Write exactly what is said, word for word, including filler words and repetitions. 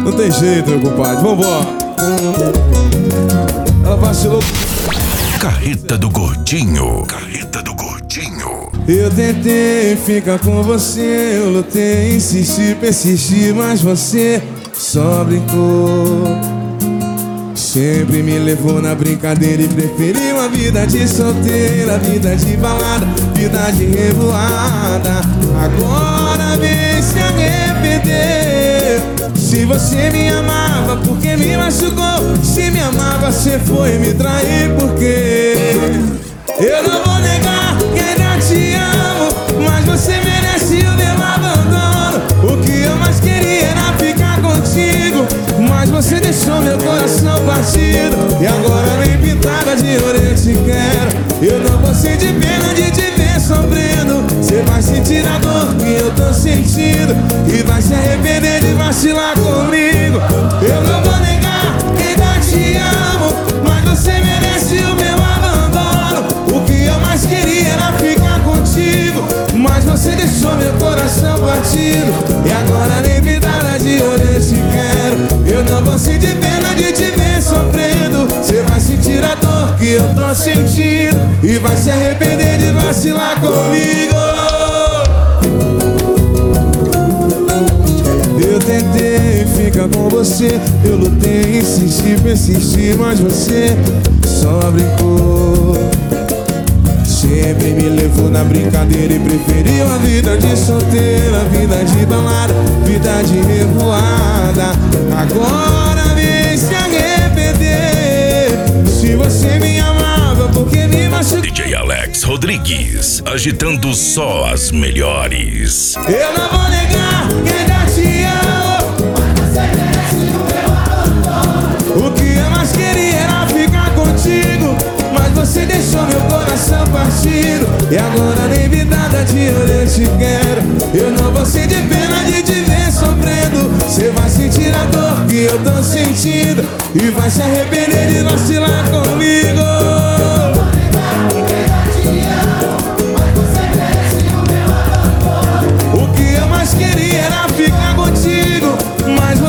Não tem jeito, meu compadre, vambora. Ela vacilou. Carreta do Gordinho. Carreta do Gordinho. Eu tentei ficar com você, eu lutei, insisti, persisti, mas você só brincou. Sempre me levou na brincadeira e preferiu a vida de solteira, vida de balada, vida de revoada. Agora vem se arrepender. Se você me amava, por que me machucou? Se me amava, você foi me trair, por quê? Eu não vou negar que ainda te amo, mas você merece o meu abandono. O que eu mais queria era ficar contigo, mas você deixou meu coração partido. E agora nem pintada de ouro eu te quero. Eu não vou sentir pena de te ver sofrendo. Você vai sentir a dor que eu tô sentindo e vai se arrepender de vacilar comigo. Eu não vou negar que ainda te amo, mas você merece o meu abandono. O que eu mais queria era ficar contigo, mas você deixou meu coração partido. E agora nem pintada de ouro eu te quero. Eu não vou sentir pena de te ver sofrendo. Você vai sentir a dor que eu tô sentindo e vai se arrepender de vacilar comigo. Eu tentei ficar com você, eu lutei, insisti, persisti, mas você só brincou. Sempre me levou na brincadeira e preferiu a vida de solteira, vida de balada, vida de revoada. Agora vem se arrepender. Se você me amava, por que me machucou? D J Alex Rodrigues, agitando só as melhores. Eu não vou negar que ainda te amo, mas você merece o meu abandono. O que eu mais queria era ficar contigo, mas você deixou meu coração partido. E agora nem vidada de ouro eu te quero. Eu não vou sentir pena de te ver sofrendo. Você vai sentir a dor que eu tô sentindo e vai se arrepender de vacilar comigo. O que eu mais queria era ficar contigo, mas